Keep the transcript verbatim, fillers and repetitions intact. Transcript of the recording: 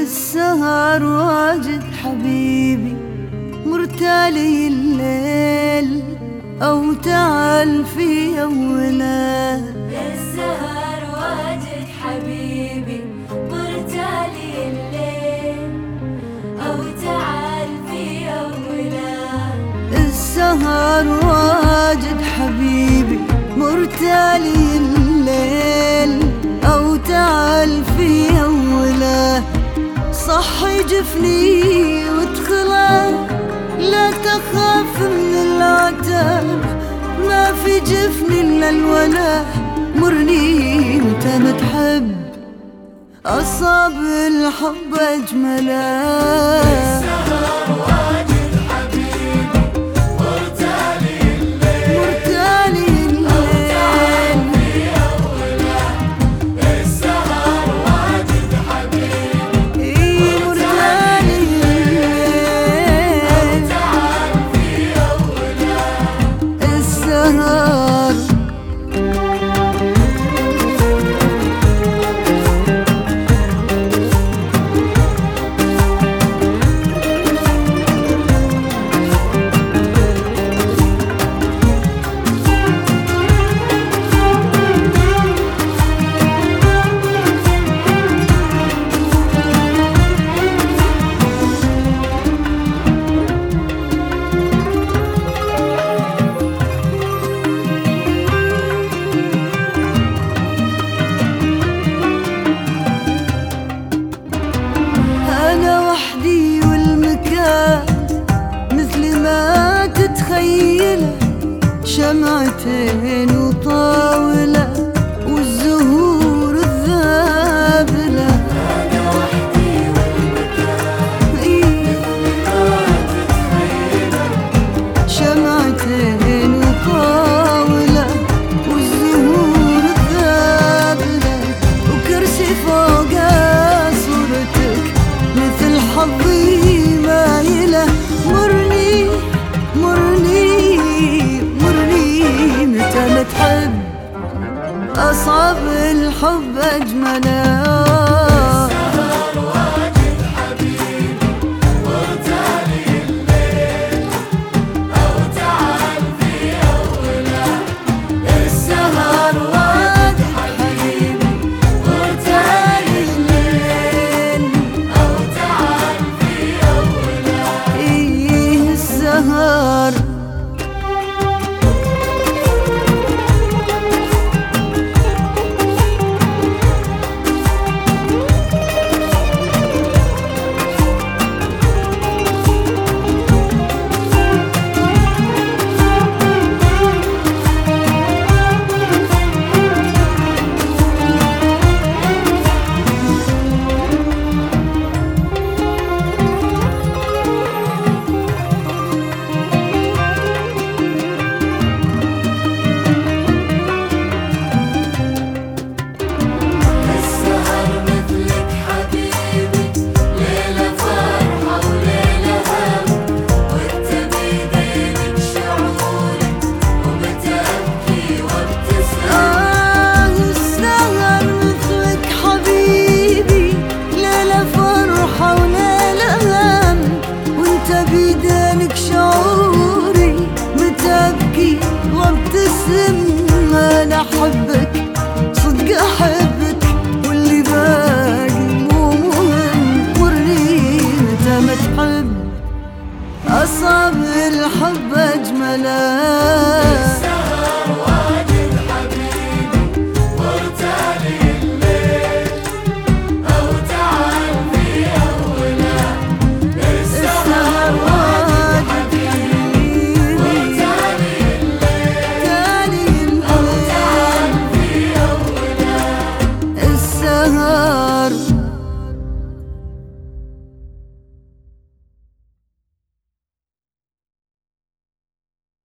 السهر واجد حبيبي مرتالي الليل، أو تعال في أوله. السهر واجد حبيبي مرتالي الليل، أو تعال في أوله. السهر واجد حبيبي مرتالي الليل، أو تعال في أوله. صحي جفني وادخله، لا تخاف من العتاب، ما في جفني إلا الولا. مرني وانت متحب، أصاب الحب أجمله. مثل ما تتخيله، شمعتين وطاولة